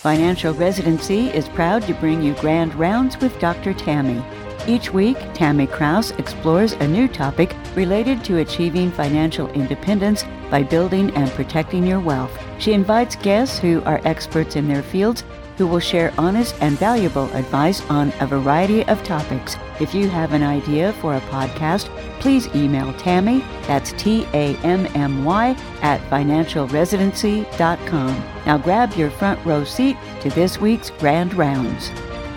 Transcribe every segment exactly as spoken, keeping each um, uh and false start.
Financial Residency is proud to bring you Grand Rounds with Doctor Tammy. Each week, Tammy Kraus explores a new topic related to achieving financial independence by building and protecting your wealth. She invites guests who are experts in their fields who will share honest and valuable advice on a variety of topics. If you have an idea for a podcast, please email Tammy, that's T A M M Y, at financial residency dot com. Now grab your front row seat to this week's Grand Rounds.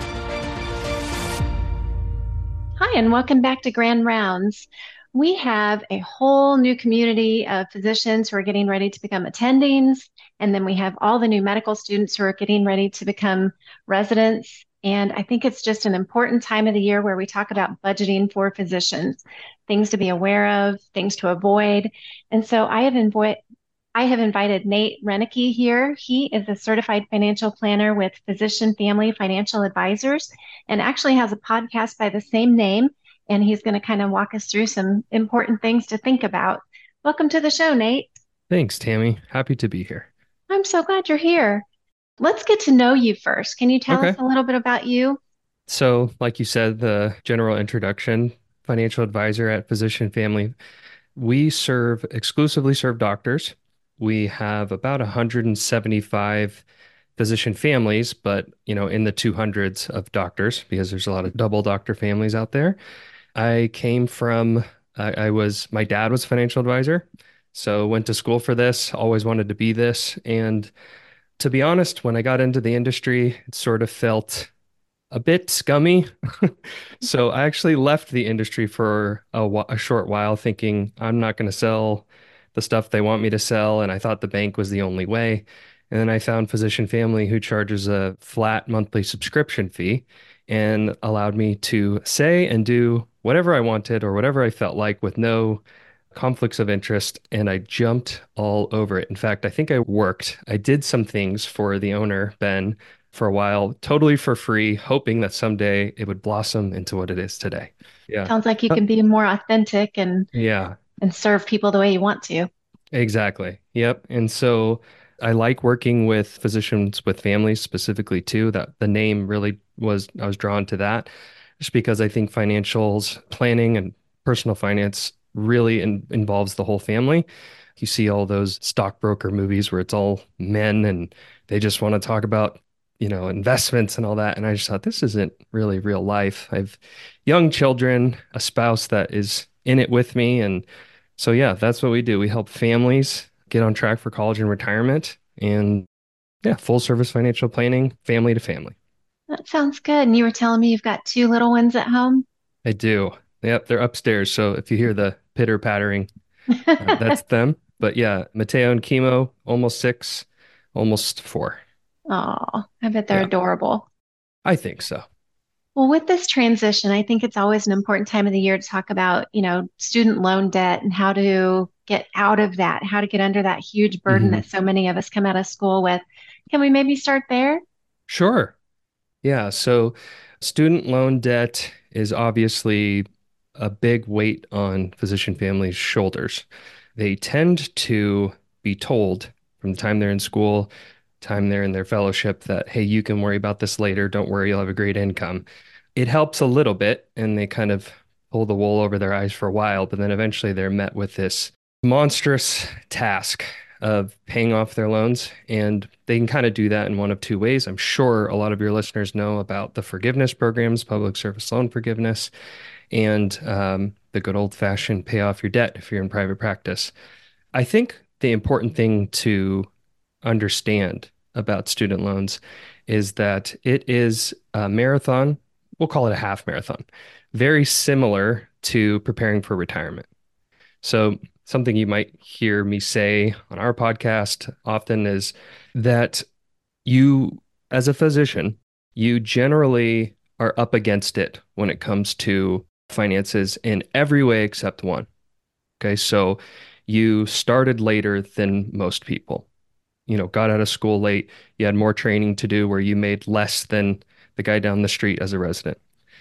Hi, and welcome back to Grand Rounds. We have a whole new community of physicians who are getting ready to become attendings, and then we have all the new medical students who are getting ready to become residents. And I think it's just an important time of the year where we talk about budgeting for physicians, things to be aware of, things to avoid. And so I have, invo- I have invited Nate Renicky here. He is a certified financial planner with Physician Family Financial Advisors and actually has a podcast by the same name. And he's going to kind of walk us through some important things to think about. Welcome to the show, Nate. Thanks, Tammy. Happy to be here. I'm so glad you're here. Let's get to know you first. Can you tell Okay. us a little bit about you? So, like you said, the general introduction, financial advisor at Physician Family. We serve exclusively serve doctors. We have about one hundred seventy-five physician families, but you know, in the two hundreds of doctors because there's a lot of double doctor families out there. I came from, I, I was, my dad was a financial advisor, so went to school for this, always wanted to be this. And to be honest, when I got into the industry, it sort of felt a bit scummy. So I actually left the industry for a, wh- a short while thinking I'm not going to sell the stuff they want me to sell. And I thought the bank was the only way. And then I found Physician Family who charges a flat monthly subscription fee and allowed me to say and do whatever I wanted or whatever I felt like with no conflicts of interest. And I jumped all over it. In fact, I think I worked, I did some things for the owner, Ben, for a while, totally for free, hoping that someday it would blossom into what it is today. Yeah. Sounds like you Uh, can be more authentic and Yeah, and serve people the way you want to. exactly. Yep. And so I like working with physicians with families specifically too. That the name really was, I was drawn to that just because I think financials, planning and personal finance really in, involves the whole family. You see all those stockbroker movies where it's all men and they just want to talk about, you know, investments and all that. And I just thought this isn't really real life. I've young children, a spouse that is in it with me. And so, yeah, that's what we do. We help families get on track for college and retirement and yeah, full service financial planning, family to family. That sounds good. And you were telling me you've got two little ones at home. I do. Yep, they're upstairs. So if you hear the pitter pattering, uh, that's them. But yeah, Mateo and Chemo, almost six, almost four. Oh, I bet they're Yeah, adorable. I think so. Well, with this transition, I think it's always an important time of the year to talk about, you know, student loan debt and how to get out of that, how to get under that huge burden hmm that so many of us come out of school with. Can we maybe start there? Sure. Yeah. So student loan debt is obviously a big weight on physician families' shoulders. They tend to be told from the time they're in school, time they're in their fellowship that, hey, you can worry about this later. Don't worry, you'll have a great income. It helps a little bit, and they kind of pull the wool over their eyes for a while, but then eventually they're met with this monstrous task of paying off their loans. And they can kind of do that in one of two ways. I'm sure a lot of your listeners know about the forgiveness programs, public service loan forgiveness, and um, the good old fashioned pay off your debt if you're in private practice. I think the important thing to understand about student loans is that it is a marathon. We'll call it a half marathon, very similar to preparing for retirement. So, something you might hear me say on our podcast often is that you, as a physician, you generally are up against it when it comes to finances in every way except one. Okay. So, you started later than most people. You know, got out of school late. You had more training to do where you made less than the guy down the street as a resident.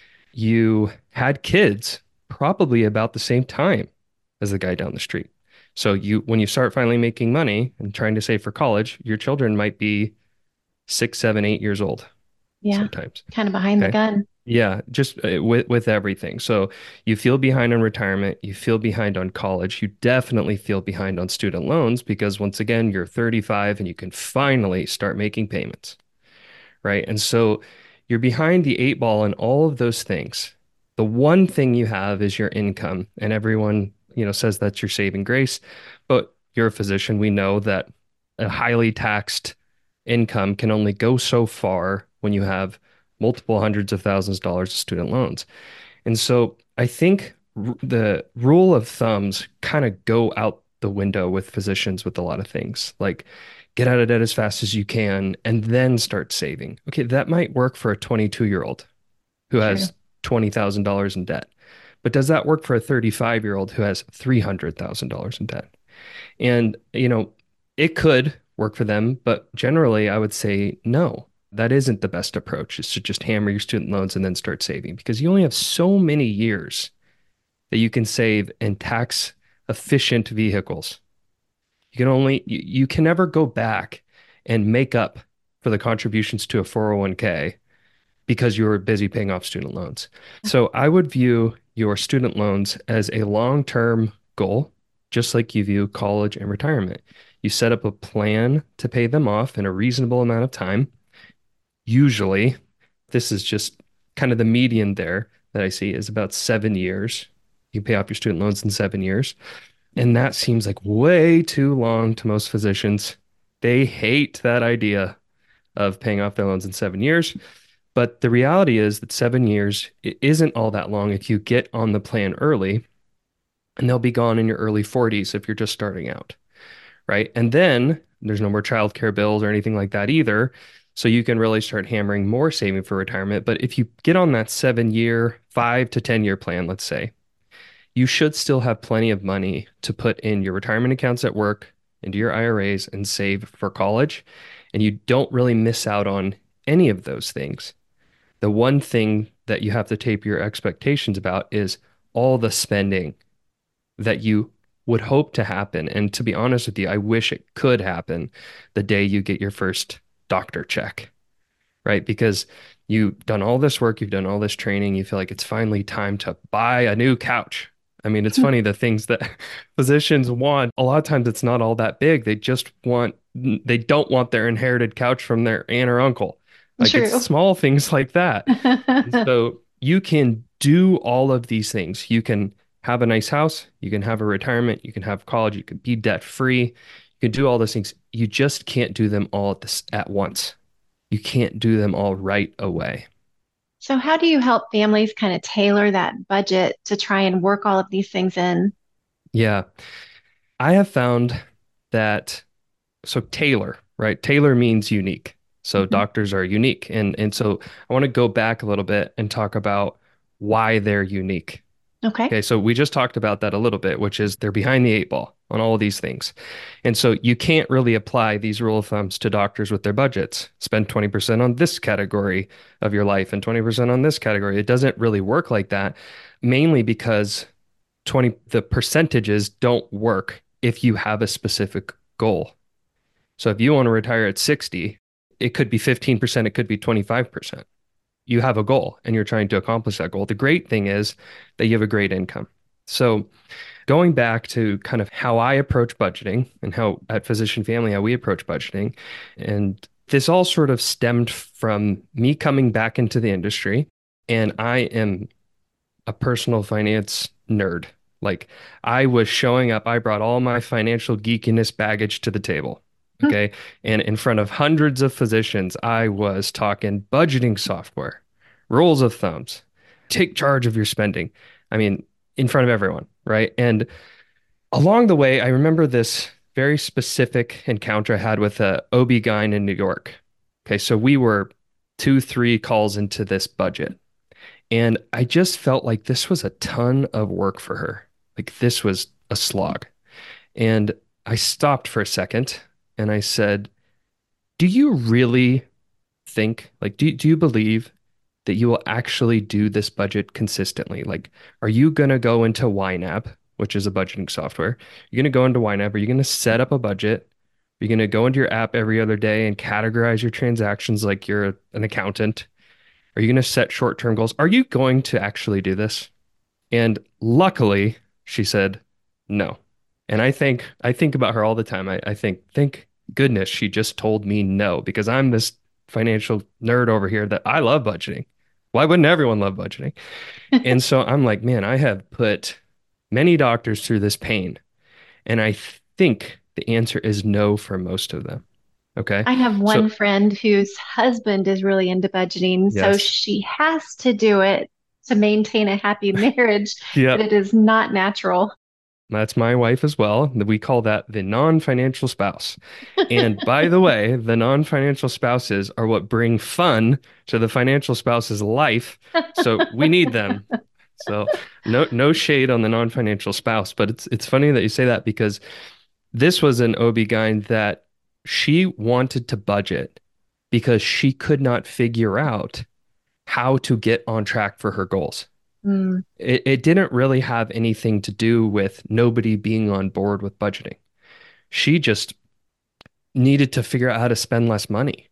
You had kids probably about the same time as the guy down the street. So you, when you start finally making money and trying to save for college, your children might be six, seven, eight years old Yeah. sometimes. Kind of behind the Okay. gun. Yeah, just uh, with with everything. So you feel behind on retirement, you feel behind on college, you definitely feel behind on student loans because once again, you're thirty-five and you can finally start making payments, right? And so you're behind the eight ball in all of those things. The one thing you have is your income, and everyone, you know, says that's your saving grace, but you're a physician. We know that a highly taxed income can only go so far when you have multiple hundreds of thousands of dollars of student loans. And so I think r- the rule of thumbs kind of go out the window with physicians with a lot of things. Like get out of debt as fast as you can and then start saving. Okay, that might work for a twenty-two year old who True. has twenty thousand dollars in debt. But does that work for a thirty-five year old who has three hundred thousand dollars in debt? And, you know, it could work for them, but generally I would say no. That isn't the best approach, is to just hammer your student loans and then start saving because you only have so many years that you can save in tax efficient vehicles. You can only, you, you can never go back and make up for the contributions to a four oh one k because you were busy paying off student loans. So I would view your student loans as a long-term goal, just like you view college and retirement. You set up a plan to pay them off in a reasonable amount of time. Usually, this is just kind of the median there that I see is about seven years. You pay off your student loans in seven years. And that seems like way too long to most physicians. They hate that idea of paying off their loans in seven years. But the reality is that seven years it isn't all that long if you get on the plan early, and they'll be gone in your early forties if you're just starting out, right? And then there's no more childcare bills or anything like that either. So you can really start hammering more saving for retirement. But if you get on that seven year, five to ten year plan, let's say, you should still have plenty of money to put in your retirement accounts at work, into your I R As, and save for college. And you don't really miss out on any of those things. The one thing that you have to taper your expectations about is all the spending that you would hope to happen. And to be honest with you, I wish it could happen the day you get your first doctor check, right? Because you've done all this work, you've done all this training, you feel like it's finally time to buy a new couch. I mean, it's funny, the things that physicians want, a lot of times it's not all that big. They just want, they don't want their inherited couch from their aunt or uncle. Like it's True. small things like that. And so you can do all of these things. You can have a nice house, you can have a retirement, you can have college, you can be debt free, you can do all those things. You just can't do them all at this at once. You can't do them all right away. So, how do you help families kind of tailor that budget to try and work all of these things in? Yeah. I have found that so Taylor, right? Taylor means unique. So Mhm. doctors are unique. And and so I want to go back a little bit and talk about why they're unique. Okay. Okay, so we just talked about that a little bit, which is they're behind the eight ball on all of these things. And so you can't really apply these rule of thumbs to doctors with their budgets. Spend twenty percent on this category of your life and twenty percent on this category. It doesn't really work like that, mainly because twenty the percentages don't work if you have a specific goal. So if you want to retire at sixty, it could be fifteen percent, it could be twenty-five percent. You have a goal and you're trying to accomplish that goal. The great thing is that you have a great income. So going back to kind of how I approach budgeting and how at Physician Family, how we approach budgeting, and this all sort of stemmed from me coming back into the industry. And I am a personal finance nerd. Like I was showing up, I brought all my financial geekiness baggage to the table. Okay. And in front of hundreds of physicians, I was talking budgeting software, rules of thumbs, take charge of your spending. I mean, in front of everyone. Right. And along the way, I remember this very specific encounter I had with a O B G Y N in New York. Okay. So we were two, three calls into this budget. And I just felt like this was a ton of work for her. Like this was a slog. And I stopped for a second and I said, do you really think, like, do, do you believe that you will actually do this budget consistently? Like, are you going to go into Y NAB, which is a budgeting software? You're going to go into Y NAB, are you going to set up a budget You're going to go into your app every other day and categorize your transactions like you're an accountant. Are you going to set short-term goals? Are you going to actually do this? And luckily, she said no. And I think I think about her all the time. I, I think, thank goodness she just told me no, because I'm this financial nerd over here that I love budgeting. Why wouldn't everyone love budgeting? And so I'm like, man, I have put many doctors through this pain. And I think the answer is no for most of them. Okay. I have So, one friend whose husband is really into budgeting, so yes. she has to do it to maintain a happy marriage, but Yep. it is not natural. That's my wife as well. We call that the non-financial spouse. And by the way, the non-financial spouses are what bring fun to the financial spouse's life. So we need them. So no no shade on the non-financial spouse, but it's it's funny that you say that, because this was an O B G Y N that she wanted to budget because she could not figure out how to get on track for her goals. Mm, It, it didn't really have anything to do with nobody being on board with budgeting. She just needed to figure out how to spend less money.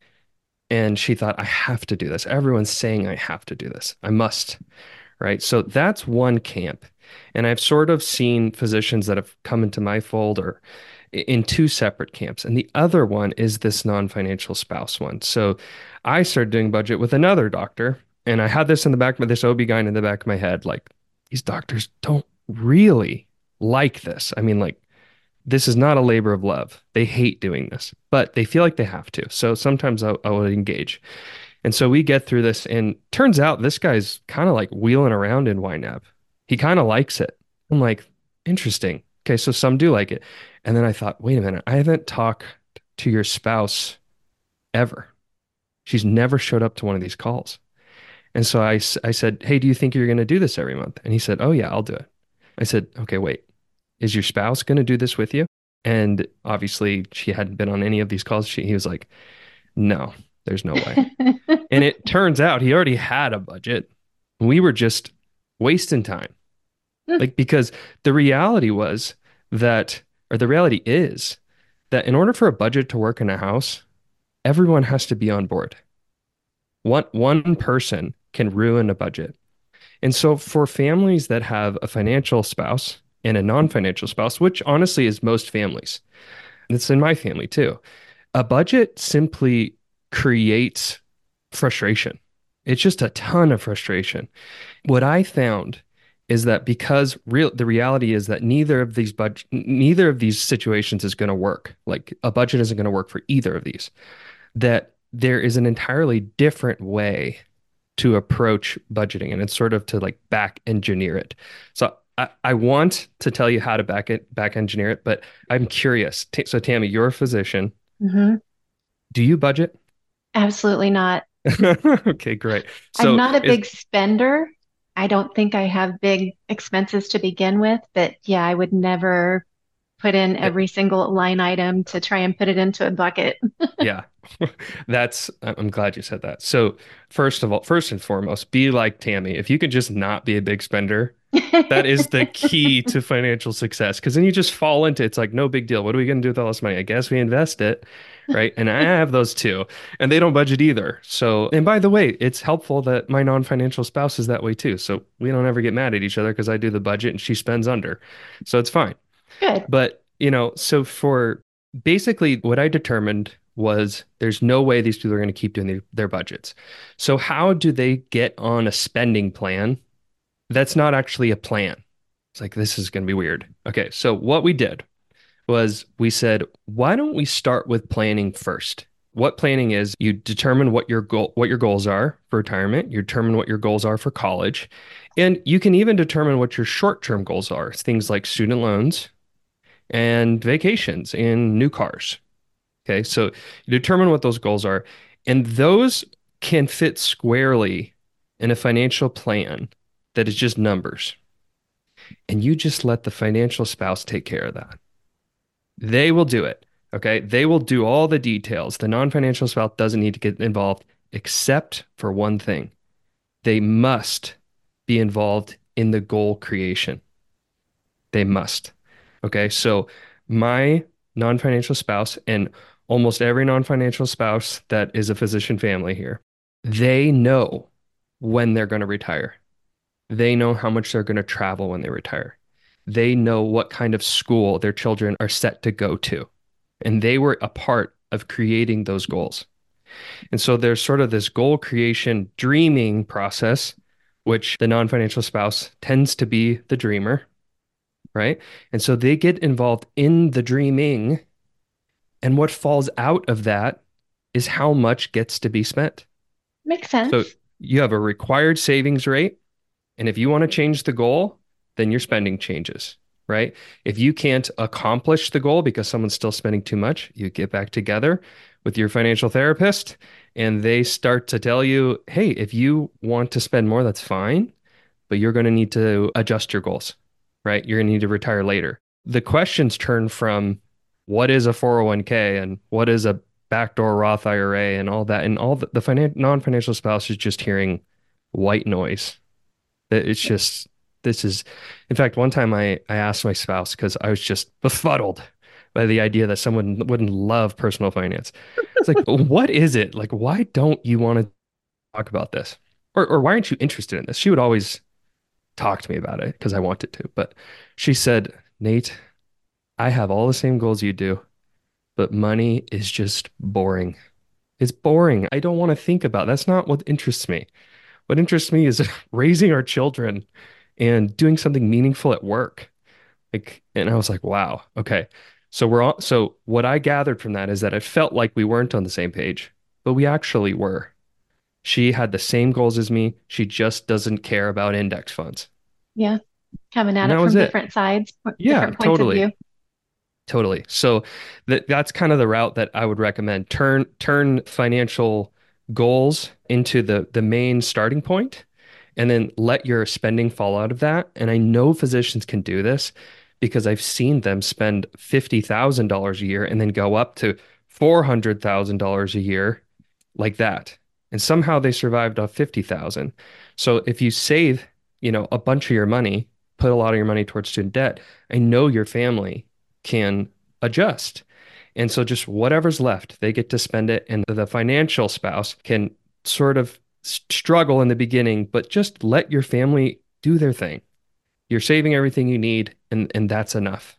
And she thought, I have to do this. Everyone's saying I have to do this. I must. Right. So that's one camp. And I've sort of seen physicians that have come into my fold or in two separate camps. And the other one is this non-financial spouse one. So I started doing budget with another doctor, and I had this in the back of this O B G Y N in the back of my head. Like, these doctors don't really like this. I mean, like, this is not a labor of love. They hate doing this, but they feel like they have to. So sometimes I, I would engage. And so we get through this, and turns out this guy's kind of like wheeling around in Y NAB. He kind of likes it. I'm like, interesting. Okay, so some do like it. And then I thought, wait a minute, I haven't talked to your spouse ever. She's never showed up to one of these calls. And so I, I said, hey, do you think you're going to do this every month? And he said, oh, yeah, I'll do it. I said, okay, wait, is your spouse going to do this with you? And obviously, she hadn't been on any of these calls. She, he was like, no, there's no way. And it turns out he already had a budget. We were just wasting time. Like, because the reality was that, or the reality is that in order for a budget to work in a house, everyone has to be on board. One, one person can ruin a budget. And so for families that have a financial spouse and a non-financial spouse, which honestly is most families, it's in my family too, a budget simply creates frustration. It's just a ton of frustration. What I found is that because real the reality is that neither of these budget neither of these situations is going to work. Like, a budget isn't going to work for either of these. That there is an entirely different way to approach budgeting, and it's sort of to like back engineer it. So I, I want to tell you how to back it back engineer it, but I'm curious. T- So Tammy, you're a physician. hmm Do you budget? Absolutely not. Okay, great. I'm So not a is big spender. I don't think I have big expenses to begin with, but yeah, I would never put in every single line item to try and put it into a bucket. Yeah, that's, I'm glad you said that. So, first of all, first and foremost, be like Tammy. If you could just not be a big spender, that is the key to financial success. Because then you just fall into it's like, no big deal. What are we going to do with all this money? I guess we invest it. Right. And I have those too. And they don't budget either. So, and by the way, it's helpful that my non-financial spouse is that way too. So we don't ever get mad at each other because I do the budget and she spends under. So it's fine. Good. But, you know, so for basically what I determined was there's no way these people are going to keep doing their, their budgets. So how do they get on a spending plan that's not actually a plan? It's like, this is going to be weird. Okay. So what we did was we said, why don't we start with planning first? What planning is, you determine what your goal, what your goals are for retirement, you determine what your goals are for college, and you can even determine what your short-term goals are. It's things like student loans and vacations and new cars. Okay, so you determine what those goals are, and those can fit squarely in a financial plan that is just numbers. And you just let the financial spouse take care of that. They will do it. Okay. They will do all the details. The non-financial spouse doesn't need to get involved except for one thing. They must be involved in the goal creation. They must. Okay. So my non-financial spouse, and almost every non-financial spouse that is a physician family here, they know when they're going to retire. They know how much they're going to travel when they retire. They know what kind of school their children are set to go to. And they were a part of creating those goals. And so there's sort of this goal creation dreaming process, which the non-financial spouse tends to be the dreamer, right? And so they get involved in the dreaming. And what falls out of that is how much gets to be spent. Makes So sense. you have a required savings rate. And if you want to change the goal, then your spending changes, right? If you can't accomplish the goal because someone's still spending too much, you get back together with your financial therapist and they start to tell you, hey, if you want to spend more, that's fine, but you're going to need to adjust your goals, right? You're going to need to retire later. The questions turn from what is a four oh one k and what is a backdoor Roth I R A and all that. And all the, the finan- non-financial spouse is just hearing white noise. It's just, this is, in fact, one time I, I asked my spouse because I was just befuddled by the idea that someone wouldn't love personal finance. It's like, what is it? Like, why don't you want to talk about this? Or, or why aren't you interested in this? She would always talk to me about it because I wanted to. But she said, Nate, I have all the same goals you do, but money is just boring. It's boring. I don't want to think about it. That's not what interests me. What interests me is raising our children and doing something meaningful at work. Like, and I was like, wow, okay. So we're all, so what I gathered from that is that it felt like we weren't on the same page, but we actually were. She had the same goals as me. She just doesn't care about index funds. Yeah. Coming at And that it was from it. different sides, Yeah, different points of totally. view. Totally. So that that's kind of the route that I would recommend. Turn turn financial goals into the the main starting point and then let your spending fall out of that. And I know physicians can do this because I've seen them spend fifty thousand dollars a year and then go up to four hundred thousand dollars a year like that. And somehow they survived off fifty thousand. So if you save, you know, a bunch of your money, put a lot of your money towards student debt, I know your family can adjust. And so just whatever's left, they get to spend it. And the financial spouse can sort of struggle in the beginning, but just let your family do their thing. You're saving everything you need, and, and that's enough.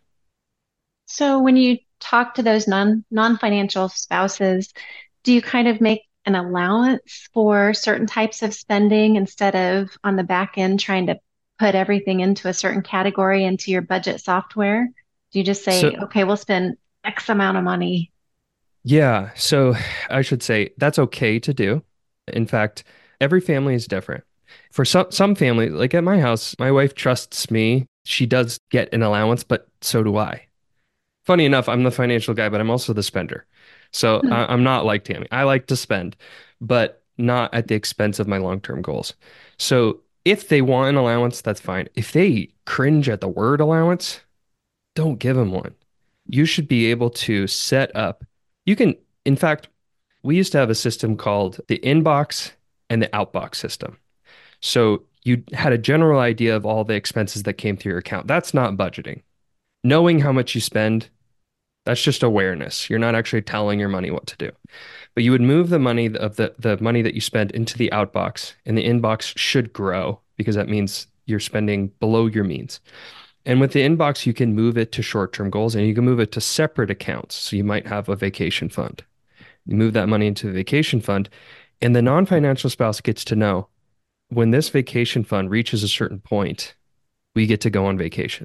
So when you talk to those non non-financial spouses, do you kind of make an allowance for certain types of spending instead of on the back end trying to put everything into a certain category into your budget software? Do you just say, So, okay, we'll spend X amount of money? yeah, so I should say that's okay to do. In fact, every family is different. For some some families, like at my house, my wife trusts me. She does get an allowance, but so do I. Funny enough, I'm the financial guy, but I'm also the spender. So Hmm. I, I'm not like Tammy. I like to spend, but not at the expense of my long-term goals. So if they want an allowance, that's fine. If they cringe at the word allowance, don't give them one. You should be able to set up. You can, in fact, we used to have a system called the inbox and the outbox system. So you had a general idea of all the expenses that came through your account. That's not budgeting. Knowing how much you spend, that's just awareness. You're not actually telling your money what to do. But you would move the money of the, the money that you spend into the outbox, and the inbox should grow because that means you're spending below your means. And with the inbox, you can move it to short-term goals and you can move it to separate accounts. So you might have a vacation fund. You move that money into the vacation fund, and the non-financial spouse gets to know when this vacation fund reaches a certain point, we get to go on vacation.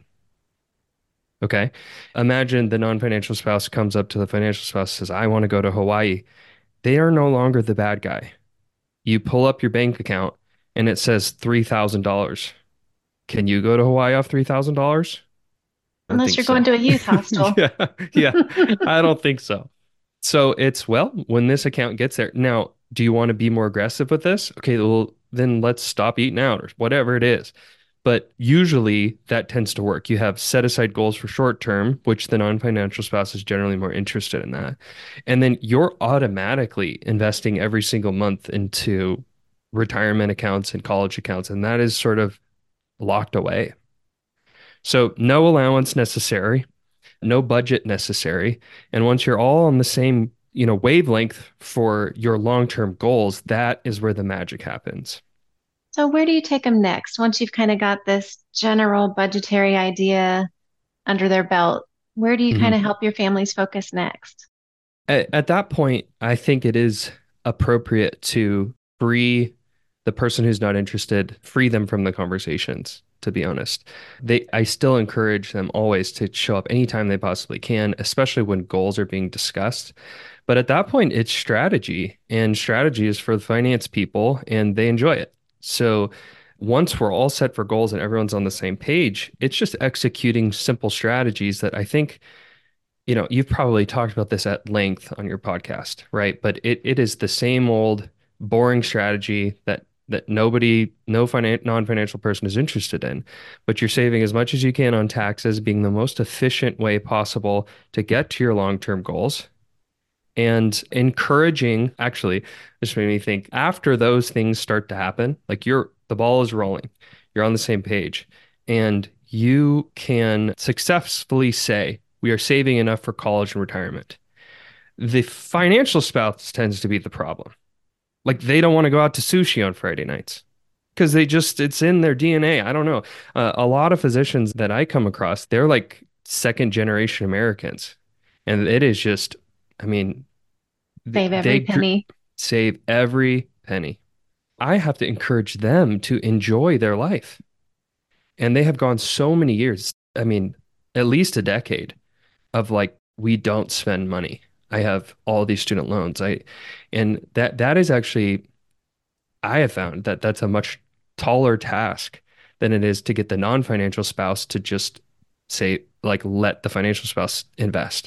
Okay. Imagine the non-financial spouse comes up to the financial spouse and says, I want to go to Hawaii. They are no longer the bad guy. You pull up your bank account and it says three thousand dollars. Can you go to Hawaii off three thousand dollars? I don't Unless think you're going so. to a youth hostel. Yeah. Yeah. I don't think so. So it's, well, when this account gets there. Now, do you want to be more aggressive with this? Okay, well, then let's stop eating out or whatever it is. But usually that tends to work. You have set aside goals for short term, which the non-financial spouse is generally more interested in that. And then you're automatically investing every single month into retirement accounts and college accounts. And that is sort of locked away. So no allowance necessary. no budget necessary. And once you're all on the same, you know, wavelength for your long-term goals, that is where the magic happens. So where do you take them next? Once you've kind of got this general budgetary idea under their belt, where do you kind Mhm. of help your families focus next? At, at that point, I think it is appropriate to free the person who's not interested, free them from the conversations, to be honest. They, I still encourage them always to show up anytime they possibly can, especially when goals are being discussed. But at that point, it's strategy, and strategy is for the finance people, and they enjoy it. So once we're all set for goals and everyone's on the same page, it's just executing simple strategies that I think, you know, you've probably talked about this at length on your podcast, right? But it, it is the same old boring strategy that that nobody, no finan non-financial person is interested in. But you're saving as much as you can on taxes, being the most efficient way possible to get to your long-term goals, and encouraging, actually, this made me think, after those things start to happen, like you're the ball is rolling, you're on the same page, and you can successfully say, we are saving enough for college and retirement. The financial spouse tends to be the problem. Like they don't want to go out to sushi on Friday nights because they just, it's in their D N A. I don't know. Uh, a lot of physicians that I come across, they're like second generation Americans. And it is just, I mean, th- Save every they gr- penny. save every penny. I have to encourage them to enjoy their life. And they have gone so many years, I mean, at least a decade of like, we don't spend money. I have all these student loans. I, and that that is actually, I have found that that's a much taller task than it is to get the non-financial spouse to just say, like, let the financial spouse invest.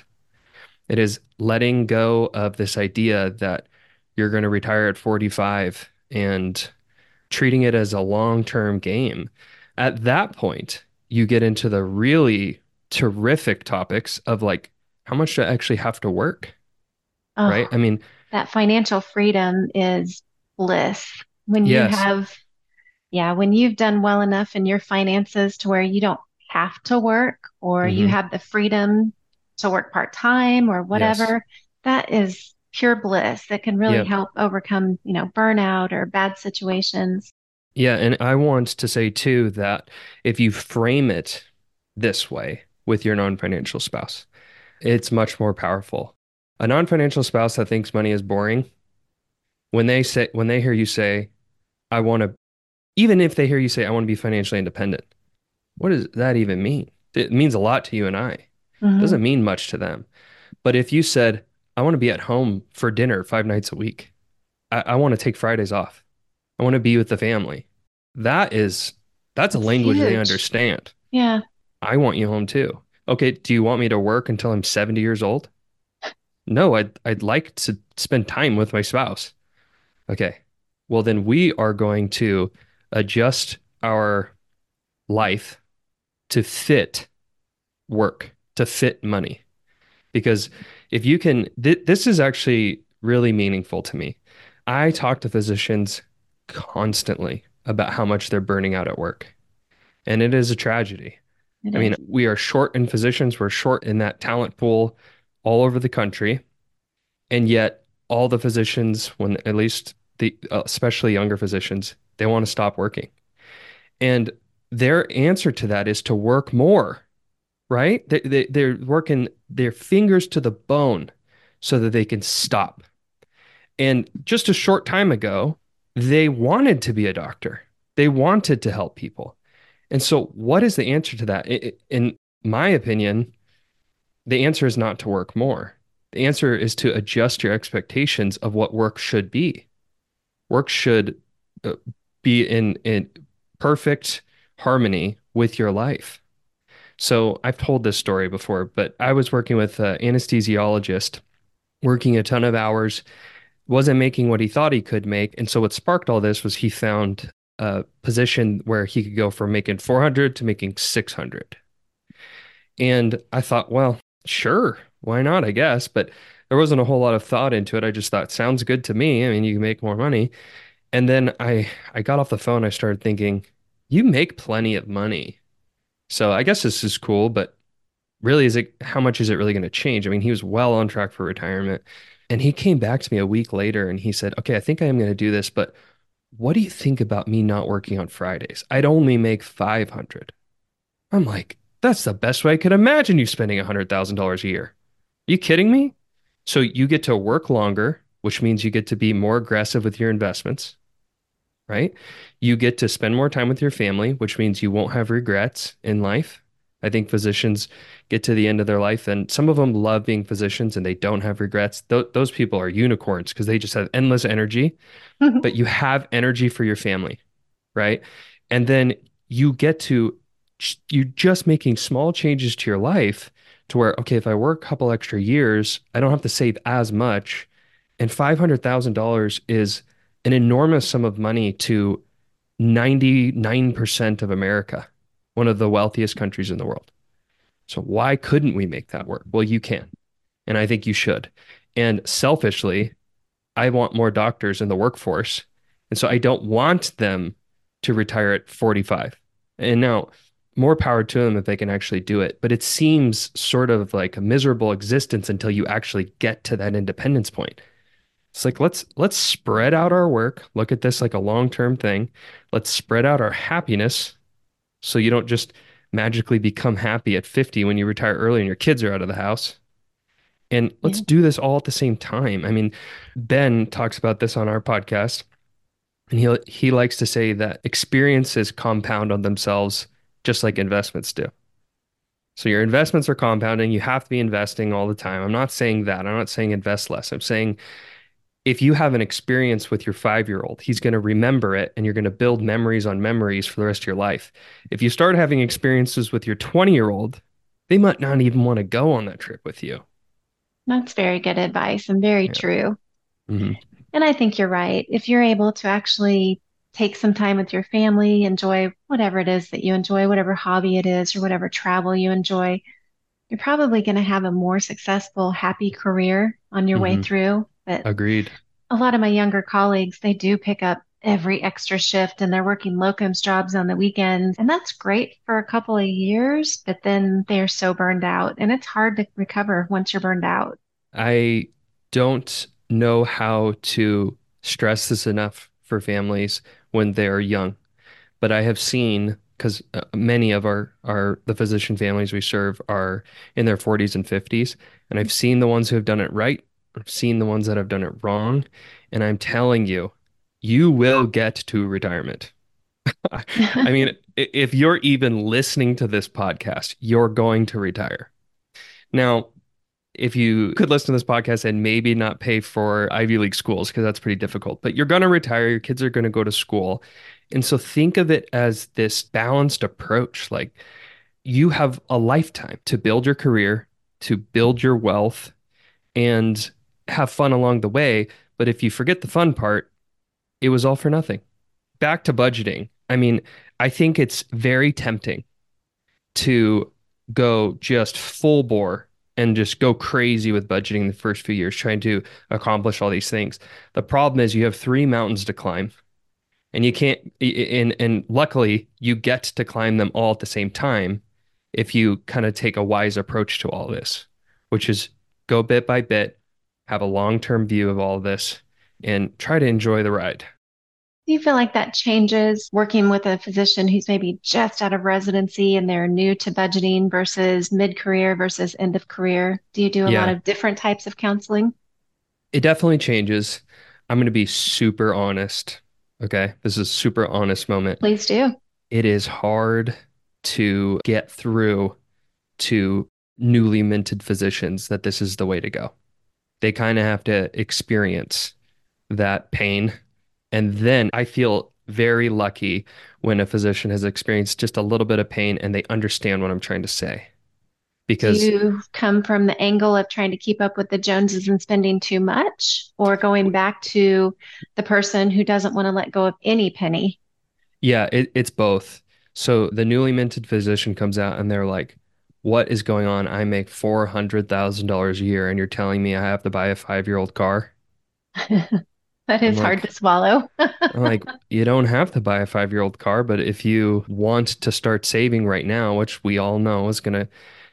It is letting go of this idea that you're going to retire at forty-five and treating it as a long-term game. At that point, you get into the really terrific topics of like, how much do I actually have to work? Right? Oh, I mean, that financial freedom is bliss. When you yes. have, yeah, when you've done well enough in your finances to where you don't have to work or you Hmm. have the freedom to work part-time or Yes. whatever, that is pure bliss that can really Yeah. help overcome, you know, burnout or bad situations. Yeah. And I want to say too that if you frame it this way with your non-financial spouse, it's much more powerful. A non-financial spouse that thinks money is boring, when they say, when they hear you say, I want to, even if they hear you say, I want to be financially independent, what does that even mean? It means a lot to you and I. It Hmm. doesn't mean much to them. But if you said, I want to be at home for dinner five nights a week, I, I want to take Fridays off, I want to be with the family. That is, that's a It's language they huge. understand. Yeah. I want you home too. Okay, do you want me to work until I'm seventy years old? No, I'd I'd like to spend time with my spouse. Okay. Well, then we are going to adjust our life to fit work, to fit money. Because if you can, th this is actually really meaningful to me. I talk to physicians constantly about how much they're burning out at work, and it is a tragedy. It I mean, is. we are short in physicians, we're short in that talent pool all over the country, and yet all the physicians, when at least the uh, especially younger physicians, they want to stop working. And their answer to that is to work more, right? They, they, they're working their fingers to the bone so that they can stop. And just a short time ago, they wanted to be a doctor. They wanted to help people. And so, what is the answer to that? I- In my opinion, the answer is not to work more. The answer is to adjust your expectations of what work should be. Work should uh, be in, in perfect harmony with your life. So I've told this story before, but I was working with an anesthesiologist, working a ton of hours, wasn't making what he thought he could make. And so what sparked all this was he found a position where he could go from making four hundred to making six hundred. And I thought, well, sure, why not, I guess. But there wasn't a whole lot of thought into it. I just thought, sounds good to me. I mean, you can make more money. And then I I got off the phone. I started thinking, you make plenty of money. So I guess this is cool, but really, is it, how much is it really going to change? I mean, he was well on track for retirement. And he came back to me a week later and he said, okay, I think I am going to do this, but what do you think about me not working on Fridays? I'd only make five hundred. I'm like, that's the best way I could imagine you spending one hundred thousand dollars a year. Are you kidding me? So you get to work longer, which means you get to be more aggressive with your investments, right? You get to spend more time with your family, which means you won't have regrets in life. I think physicians get to the end of their life, and some of them love being physicians and they don't have regrets. Th- those people are unicorns because they just have endless energy, but you have energy for your family, right? And then you get to, you just making small changes to your life to where, okay, if I work a couple extra years, I don't have to save as much. And five hundred thousand dollars is an enormous sum of money to ninety-nine percent of America, one of the wealthiest countries in the world. So why couldn't we make that work? Well, you can. And I think you should. And selfishly, I want more doctors in the workforce. And so I don't want them to retire at forty-five. And now, more power to them if they can actually do it. But it seems sort of like a miserable existence until you actually get to that independence point. It's like let's let's spread out our work. Look at this like a long-term thing. Let's spread out our happiness so you don't just magically become happy at fifty when you retire early and your kids are out of the house. And let's Yeah. do this all at the same time. I mean, Ben talks about this on our podcast, and he he likes to say that experiences compound on themselves just like investments do. So your investments are compounding. You have to be investing all the time. I'm not saying that. I'm not saying invest less. I'm saying if you have an experience with your five-year-old, he's going to remember it and you're going to build memories on memories for the rest of your life. If you start having experiences with your twenty-year-old, they might not even want to go on that trip with you. That's very good advice and very Yeah. true. hmm And I think you're right. If you're able to actually take some time with your family, enjoy whatever it is that you enjoy, whatever hobby it is, or whatever travel you enjoy, you're probably going to have a more successful, happy career on your way hmm through. But Agreed. a lot of my younger colleagues, they do pick up every extra shift and they're working locums jobs on the weekends. And that's great for a couple of years, but then they're so burned out and it's hard to recover once you're burned out. I don't know how to stress this enough for families when they're young, but I have seen because uh, many of our our the physician families we serve are in their forties and fifties, and I've seen the ones who have done it right. I've seen the ones that have done it wrong, and I'm telling you, you will get to retirement. I mean, i- if you're even listening to this podcast, you're going to retire. Now, if you could listen to this podcast and maybe not pay for Ivy League schools, because that's pretty difficult, but you're going to retire, your kids are going to go to school. And so think of it as this balanced approach. Like you have a lifetime to build your career, to build your wealth, and have fun along the way. But if you forget the fun part, it was all for nothing. Back to budgeting. I mean, I think it's very tempting to go just full bore and just go crazy with budgeting the first few years, trying to accomplish all these things. The problem is you have three mountains to climb and you can't, and, and luckily you get to climb them all at the same time if you kind of take a wise approach to all this, which is go bit by bit, have a long-term view of all of this, and try to enjoy the ride. Do you feel like that changes working with a physician who's maybe just out of residency and they're new to budgeting versus mid-career versus end of career? Do you do a lot Yeah, of different types of counseling? it definitely changes. I'm going to be super honest. Okay. This is a super honest moment. Please do. It is hard to get through to newly minted physicians that this is the way to go. They kind of have to experience that pain. And then I feel very lucky when a physician has experienced just a little bit of pain and they understand what I'm trying to say. Do Because, you come from the angle of trying to keep up with the Joneses and spending too much, or going back to the person who doesn't want to let go of any penny? yeah, it, it's both. So the newly minted physician comes out and they're like, what is going on? I make four hundred thousand dollars a year and you're telling me I have to buy a five-year-old car? That I'm is hard like, to swallow. I'm like, you don't have to buy a five-year-old car, but if you want to start saving right now, which we all know is going to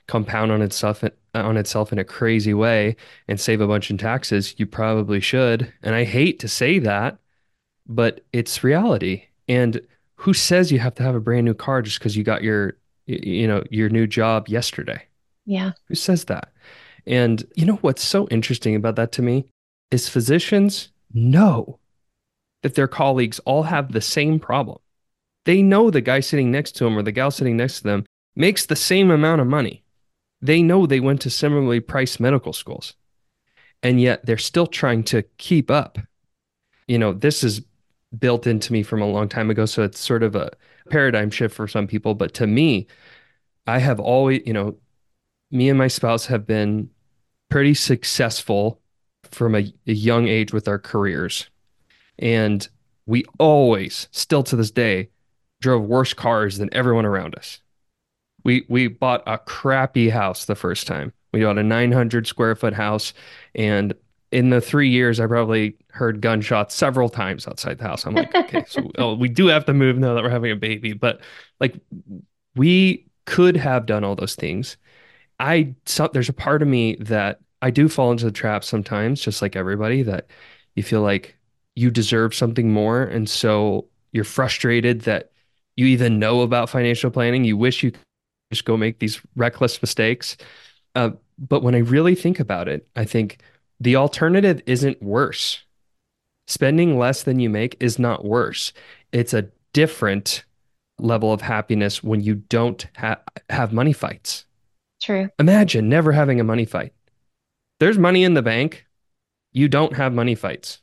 compound on itself on itself in a crazy way and save a bunch in taxes, you probably should. And I hate to say that, but it's reality. And who says you have to have a brand new car just because you got your, you know, your new job yesterday? Yeah. Who says that? And you know what's so interesting about that to me is physicians know that their colleagues all have the same problem. They know the guy sitting next to them or the gal sitting next to them makes the same amount of money. They know they went to similarly priced medical schools, and yet they're still trying to keep up. You know, this is built into me from a long time ago, so it's sort of a paradigm shift for some people. But to me, I have always, you know, me and my spouse have been pretty successful from a, a young age with our careers. And we always, still to this day, drove worse cars than everyone around us. We we bought a crappy house the first time. We bought a nine hundred square foot house, and in the three years, I probably heard gunshots several times outside the house. I'm like, okay, so oh, we do have to move now that we're having a baby, but like we could have done all those things. I so, there's a part of me that I do fall into the trap sometimes, just like everybody, that you feel like you deserve something more, and so you're frustrated that you even know about financial planning. You wish you could just go make these reckless mistakes. Uh, but when I really think about it, I think the alternative isn't worse. Spending less than you make is not worse. It's a different level of happiness when you don't ha have money fights. True. Imagine never having a money fight. There's money in the bank. You don't have money fights.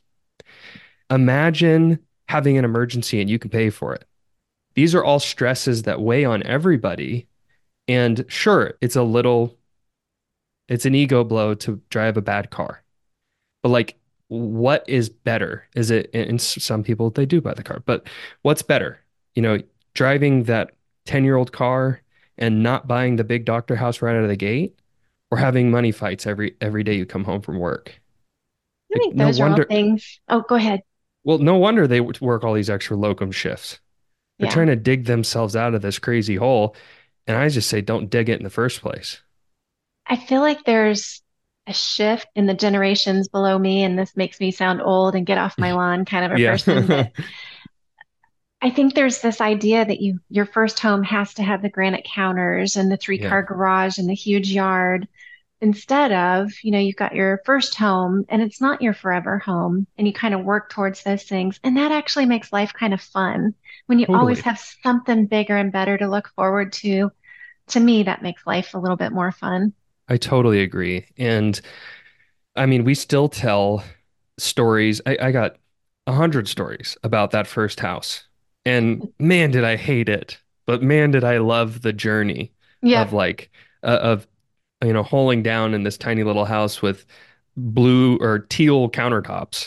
Imagine having an emergency and you can pay for it. These are all stresses that weigh on everybody. And sure, it's a little, it's an ego blow to drive a bad car. But like, what is better? Is it, and some people, they do buy the car, but what's better? You know, driving that ten-year-old car and not buying the big doctor house right out of the gate, or having money fights every every day you come home from work. I Like, think no those are all wonder, things. Oh, go ahead. well, no wonder they work all these extra locum shifts. They're Yeah. trying to dig themselves out of this crazy hole. And I just say, don't dig it in the first place. I feel like there's a shift in the generations below me, and this makes me sound old and get off my lawn kind of a Yeah. person, but I think there's this idea that you your first home has to have the granite counters and the three Yeah, car garage and the huge yard instead of, you know, you've got your first home and it's not your forever home and you kind of work towards those things. And that actually makes life kind of fun when you always totally. have something bigger and better to look forward to. To me, that makes life a little bit more fun. I totally agree. And I mean, we still tell stories. I, I got a hundred stories about that first house. And man, did I hate it. But man, did I love the journey of Yep. like, uh, of, you know, holing down in this tiny little house with blue or teal countertops.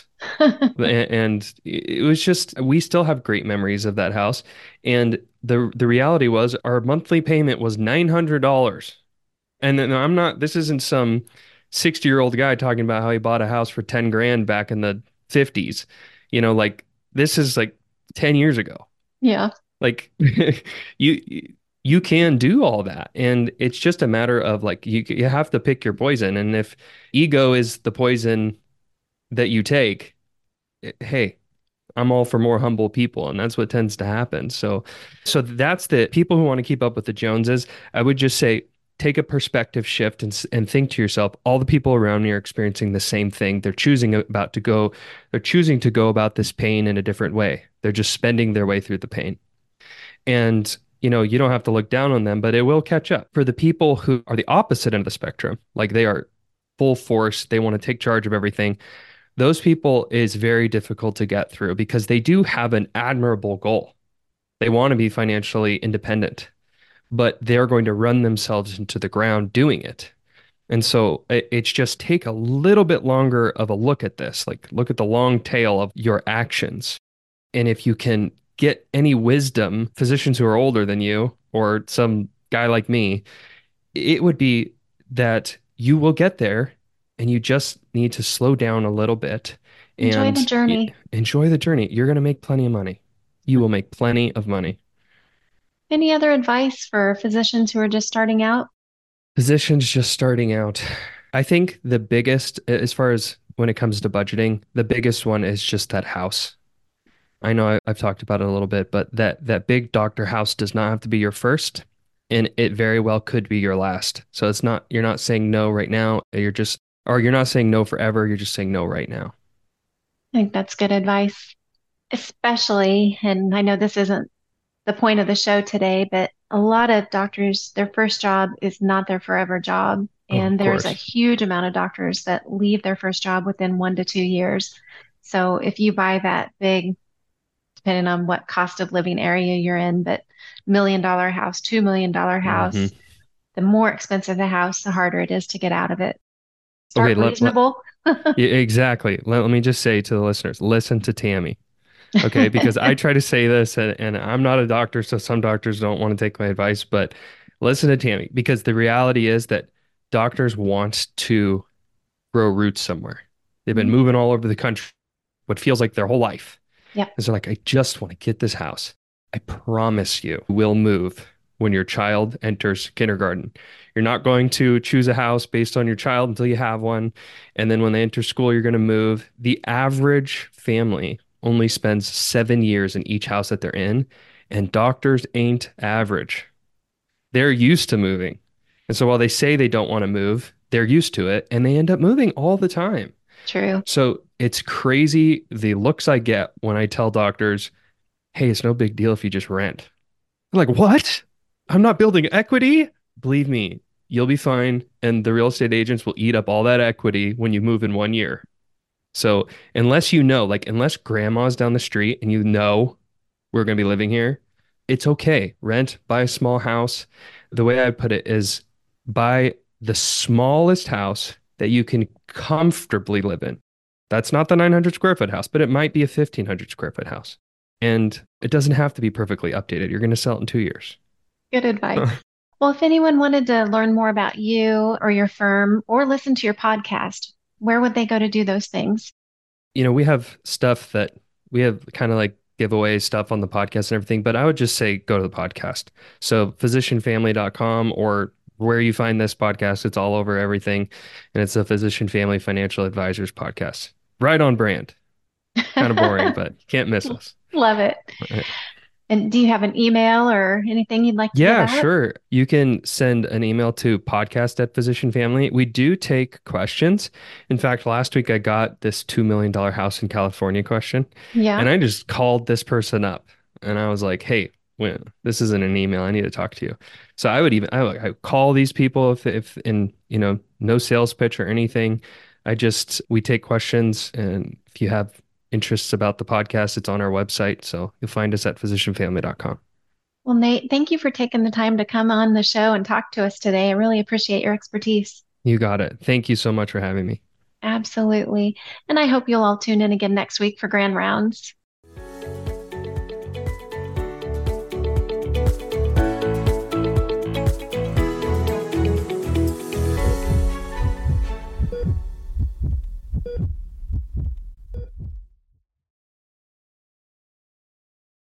And it was just, we still have great memories of that house. And the the reality was our monthly payment was nine hundred dollars. And then I'm not, this isn't some sixty year old guy talking about how he bought a house for ten grand back in the fifties. You know, like this is like ten years ago. Yeah. Like you you can do all that. And it's just a matter of like you you have to pick your poison. And if ego is the poison that you take, it- hey, I'm all for more humble people, and that's what tends to happen. So, so that's the people who want to keep up with the Joneses. I would just say take a perspective shift and s- and think to yourself, all the people around me are experiencing the same thing. They're choosing about to go, they're choosing to go about this pain in a different way. They're just spending their way through the pain. And you know, you don't have to look down on them, but it will catch up. For the people who are the opposite end of the spectrum, like they are full force, they want to take charge of everything, those people is very difficult to get through because they do have an admirable goal. They want to be financially independent, but they're going to run themselves into the ground doing it. And so it, it's just take a little bit longer of a look at this, like look at the long tail of your actions. And if you can get any wisdom, physicians who are older than you or some guy like me, it would be that you will get there and you just need to slow down a little bit Enjoy the and y- journey. enjoy the journey. You're going to make plenty of money. You will make plenty of money. Any other advice for physicians who are just starting out? Physicians just starting out. I think the biggest, as far as when it comes to budgeting, the biggest one is just that house. I know I, I've talked about it a little bit, but that that big doctor house does not have to be your first, and it very well could be your last. So it's not, you're not saying no right now. You're just, or you're not saying no forever. You're just saying no right now. I think that's good advice, especially, and I know this isn't the point of the show today, but a lot of doctors, their first job is not their forever job. Oh, of And there's a course. huge amount of doctors that leave their first job within one to two years. So if you buy that big, depending on what cost of living area you're in, but million dollar house, two million dollar Hmm. house, the more expensive the house, the harder it is to get out of it. Okay, Start let, let, reasonable. yeah, exactly. Let, let me just say to the listeners, listen to Tammy. Okay, because I try to say this and, and I'm not a doctor, so some doctors don't want to take my advice, but listen to Tammy because the reality is that doctors want to grow roots somewhere. They've been moving all over the country, what feels like their whole life. Yep, And so like, I just want to get this house. I promise you will move when your child enters kindergarten. You're not going to choose a house based on your child until you have one. And then when they enter school, you're going to move. The average family only spends seven years in each house that they're in. And doctors ain't average. They're used to moving. And so while they say they don't want to move, they're used to it and they end up moving all the time. true. So it's crazy the looks I get when I tell doctors, hey, it's no big deal if you just rent. They're like, what? I'm not building equity? Believe me, you'll be fine. And the real estate agents will eat up all that equity when you move in one year. So unless you know, like, unless grandma's down the street and you know we're going to be living here, it's okay. Rent, buy a small house. The way I put it is buy the smallest house that you can comfortably live in. That's not the nine hundred square foot house, but it might be a fifteen hundred square foot house. And it doesn't have to be perfectly updated. You're going to sell it in two years. Good advice. Well, if anyone wanted to learn more about you or your firm or listen to your podcast, where would they go to do those things? You know, we have stuff that we have kind of like giveaway stuff on the podcast and everything, but I would just say go to the podcast. So physician family dot com or where you find this podcast, it's all over everything. And it's a Physician Family Financial Advisors podcast. Right on brand. Kind of boring, but you can't miss us. Love it. All right. And do you have an email or anything you'd like to give Yeah, out? sure. You can send an email to podcast at Physician Family. We do take questions. In fact, last week I got this two million dollars house in California question, Yeah. and I just called this person up and I was like, hey, when, this isn't an email. I need to talk to you. So I would even, I would, I would call these people if, if in, you know, no sales pitch or anything. I just, we take questions. And if you have interests about the podcast, it's on our website. So you'll find us at physician family dot com. Well, Nate, thank you for taking the time to come on the show and talk to us today. I really appreciate your expertise. You got it. Thank you so much for having me. Absolutely. And I hope you'll all tune in again next week for Grand Rounds.